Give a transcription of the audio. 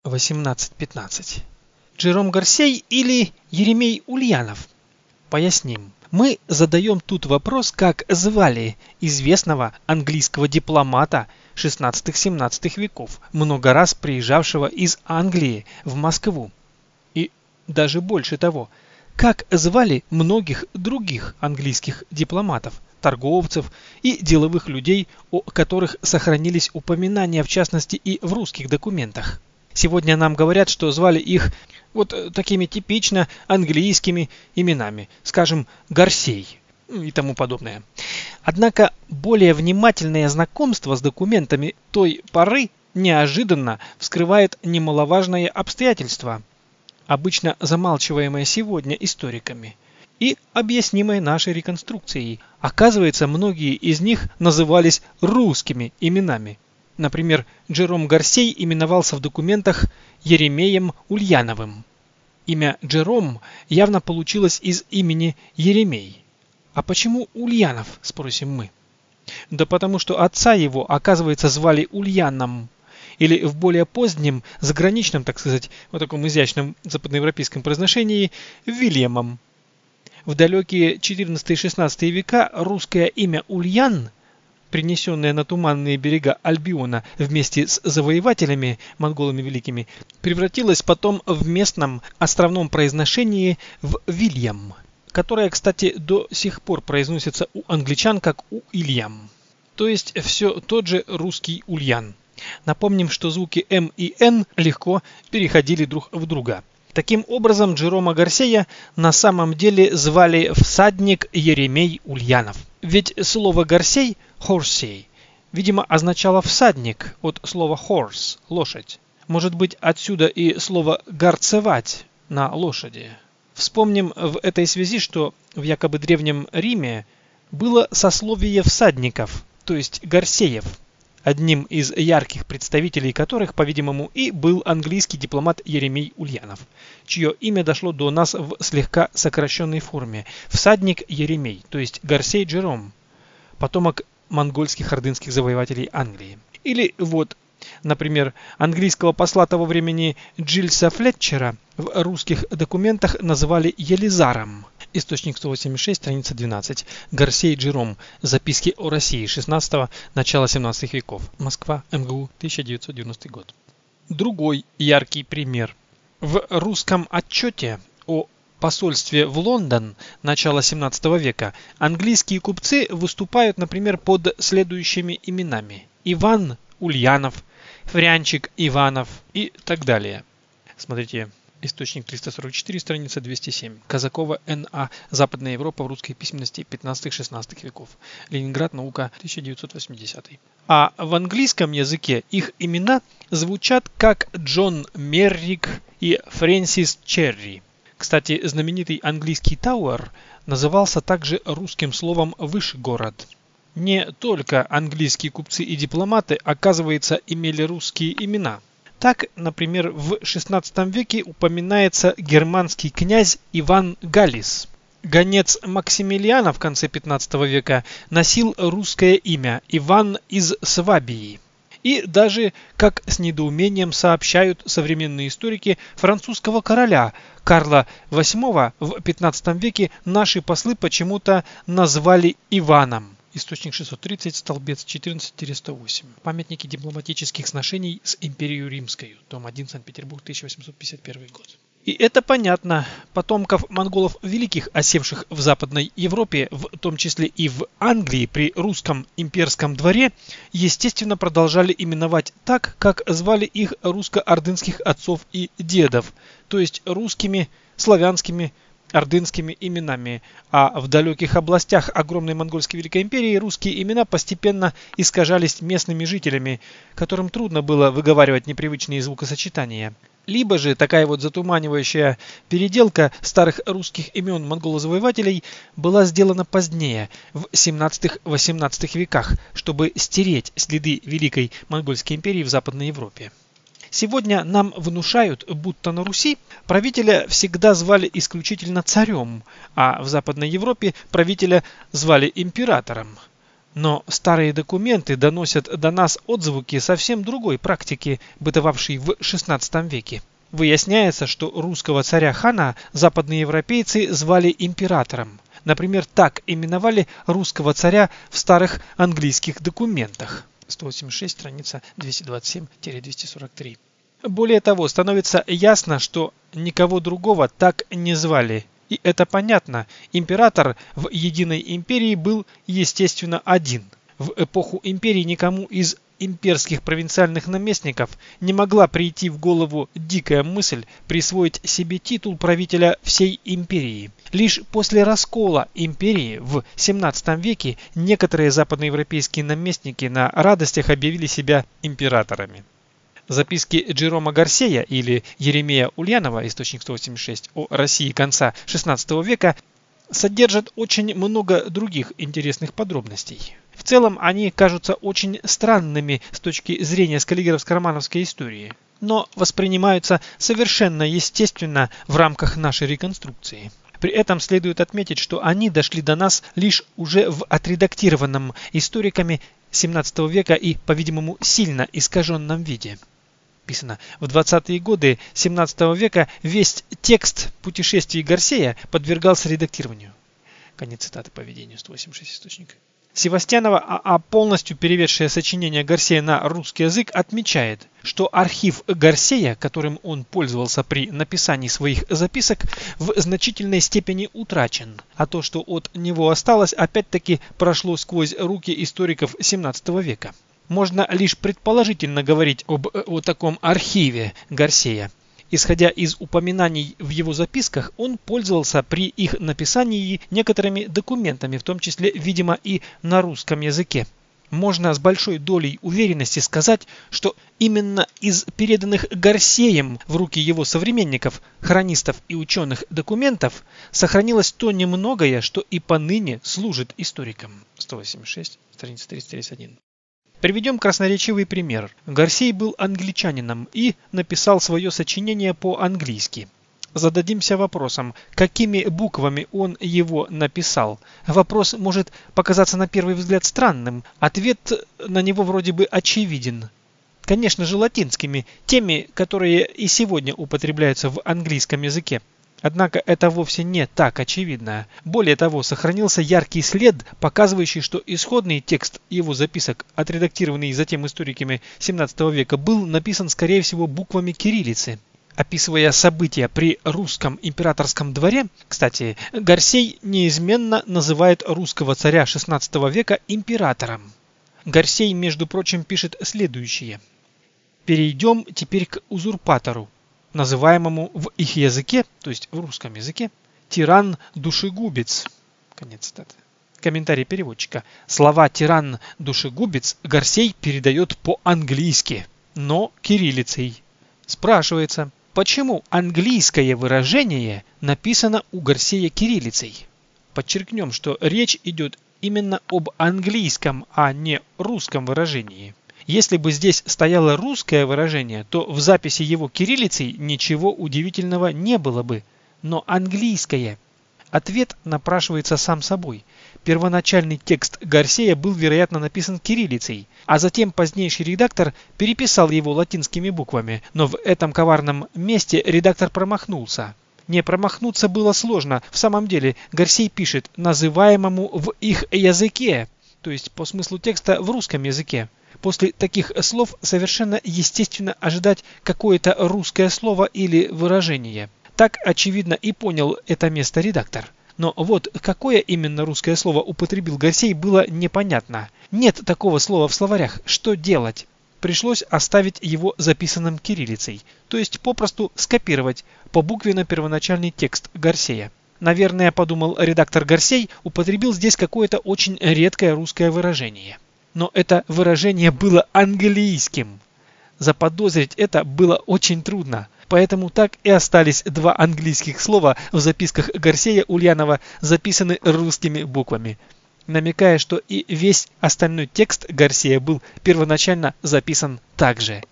18-15. Джером Гарсей или Еремей Ульянов? Поясним. Мы задаем тут вопрос, как звали известного английского дипломата 16-17 веков, много раз приезжавшего из Англии в Москву. И даже больше того, как звали многих других английских дипломатов, торговцев и деловых людей, о которых сохранились упоминания, в частности и в русских документах. Сегодня нам говорят, что звали их вот такими типично английскими именами, скажем, Гарсей и тому подобное. Однако более внимательное знакомство с документами той поры неожиданно вскрывает немаловажное обстоятельство, обычно замалчиваемое сегодня историками и объяснимое нашей реконструкцией. Оказывается, многие из них назывались русскими именами. Например, Джером Гарсей именовался в документах Еремеем Ульяновым. Имя Джером явно получилось из имени Еремей. А почему Ульянов, спросим мы? Да потому что отца его, оказывается, звали Ульяном. Или в более позднем, заграничном, так сказать, вот таком изящном западноевропейском произношении, Вильямом. В далекие 14-16 века русское имя Ульян, принесенное на туманные берега Альбиона вместе с завоевателями, монголами великими, превратилось потом в местном островном произношении в Вильям, которое, кстати, до сих пор произносится у англичан как Уильям. То есть все тот же русский Ульян. Напомним, что звуки М и Н легко переходили друг в друга. Таким образом, Джерома Гарсея на самом деле звали всадник Еремей Ульянов. Ведь слово «Гарсей» «Хорсей» видимо означало «всадник» от слова «horse» – «лошадь». Может быть, отсюда и слово «гарцевать» на лошади. Вспомним в этой связи, что в якобы Древнем Риме было сословие всадников, то есть Гарсеев, одним из ярких представителей которых, по-видимому, и был английский дипломат Еремей Ульянов, чье имя дошло до нас в слегка сокращенной форме. Всадник Еремей, то есть Гарсей Джером, потомок монгольских ордынских завоевателей Англии. Или вот, например, английского посла того времени Джильса Флетчера в русских документах называли Елизаром. Источник 186, страница 12. Гарсей Джером. Записки о России 16-го, начала 17 веков. Москва, МГУ, 1990 год. Другой яркий пример. В русском отчете о посольстве в Лондон начала 17 века английские купцы выступают, например, под следующими именами: Иван Ульянов, Фрянчик Иванов и так далее. Смотрите. Источник 344, страница 207. Казакова Н.А. Западная Европа в русской письменности 15-16 веков. Ленинград. Наука. 1980. А в английском языке их имена звучат как Джон Меррик и Фрэнсис Черри. Кстати, знаменитый английский Тауэр назывался также русским словом Вышгород. Не только английские купцы и дипломаты, оказывается, имели русские имена. Так, например, в XVI веке упоминается германский князь Иван Галлис. Гонец Максимилиана в конце XV века носил русское имя Иван из Свабии. И даже, как с недоумением сообщают современные историки, французского короля Карла VIII в XV веке наши послы почему-то назвали Иваном. Источник 630, столбец 14-108. Памятники дипломатических сношений с Империей Римской. Том 1, Санкт-Петербург, 1851 год. И это понятно. Потомков монголов великих, осевших в Западной Европе, в том числе и в Англии при русском имперском дворе, естественно продолжали именовать так, как звали их русско-ордынских отцов и дедов, то есть русскими, славянскими, ордынскими именами, а в далеких областях огромной монгольской Великой империи русские имена постепенно искажались местными жителями, которым трудно было выговаривать непривычные звукосочетания. Либо же такая вот затуманивающая переделка старых русских имен монголо-завоевателей была сделана позднее, в 17-18 веках, чтобы стереть следы Великой Монгольской империи в Западной Европе. Сегодня нам внушают, будто на Руси правителя всегда звали исключительно царем, а в Западной Европе правителя звали императором. Но старые документы доносят до нас отзвуки совсем другой практики, бытовавшей в XVI веке. Выясняется, что русского царя-хана западные европейцы звали императором. Например, так именовали русского царя в старых английских документах. 186, страница 227-243. Более того, становится ясно, что никого другого так не звали. И это понятно. Император в единой империи был, естественно, один. В эпоху империи никому из имперских провинциальных наместников не могла прийти в голову дикая мысль присвоить себе титул правителя всей империи. Лишь после раскола империи в 17 веке некоторые западноевропейские наместники на радостях объявили себя императорами. Записки Джерома Гарсея или Еремея Ульянова, источник 186, о России конца XVI века содержат очень много других интересных подробностей. В целом они кажутся очень странными с точки зрения скаллигеровско-романовской истории, но воспринимаются совершенно естественно в рамках нашей реконструкции. При этом следует отметить, что они дошли до нас лишь уже в отредактированном историками XVII века и, по-видимому, сильно искаженном виде. Писано: в 20-е годы XVII века весь текст путешествий Гарсея подвергался редактированию. Конец цитаты по ведению 186 источник. Севастьянова, полностью переведшая сочинение Гарсея на русский язык, отмечает, что архив Гарсея, которым он пользовался при написании своих записок, в значительной степени утрачен, а то, что от него осталось, опять-таки прошло сквозь руки историков XVII века. Можно лишь предположительно говорить о таком архиве Гарсея. Исходя из упоминаний в его записках, он пользовался при их написании некоторыми документами, в том числе, видимо, и на русском языке. Можно с большой долей уверенности сказать, что именно из переданных Гарсеем в руки его современников, хронистов и ученых документов сохранилось то немногое, что и поныне служит историкам. 186, страница 331. Приведем красноречивый пример. Гарсей был англичанином и написал свое сочинение по-английски. Зададимся вопросом, какими буквами он его написал. Вопрос может показаться на первый взгляд странным. Ответ на него вроде бы очевиден. Конечно же, латинскими, теми, которые и сегодня употребляются в английском языке. Однако это вовсе не так очевидно. Более того, сохранился яркий след, показывающий, что исходный текст его записок, отредактированный затем историками XVII века, был написан, скорее всего, буквами кириллицы. Описывая события при русском императорском дворе, кстати, Гарсей неизменно называет русского царя XVI века императором. Гарсей, между прочим, пишет следующее. «Перейдем теперь к узурпатору, называемому в их языке, то есть в русском языке, тиран-душегубец». Конец цитаты. Комментарий переводчика. Слова «тиран-душегубец» Гарсей передает по-английски, но кириллицей. Спрашивается, почему английское выражение написано у Гарсея кириллицей? Подчеркнем, что речь идет именно об английском, а не русском выражении. Если бы здесь стояло русское выражение, то в записи его кириллицей ничего удивительного не было бы. Но английское. Ответ напрашивается сам собой. Первоначальный текст Гарсея был, вероятно, написан кириллицей, а затем позднейший редактор переписал его латинскими буквами, но в этом коварном месте редактор промахнулся. Не промахнуться было сложно. В самом деле Гарсей пишет «называемому в их языке», то есть по смыслу текста в русском языке. После таких слов совершенно естественно ожидать какое-то русское слово или выражение. Так, очевидно, и понял это место редактор. Но вот какое именно русское слово употребил Гарсей, было непонятно. Нет такого слова в словарях. Что делать? Пришлось оставить его записанным кириллицей, то есть попросту скопировать побуквенно первоначальный текст Гарсея. Наверное, подумал редактор Гарсей, употребил здесь какое-то очень редкое русское выражение. Но это выражение было английским. Заподозрить это было очень трудно. Поэтому так и остались два английских слова в записках Гарсея Ульянова, записаны русскими буквами, намекая, что и весь остальной текст Гарсея был первоначально записан также.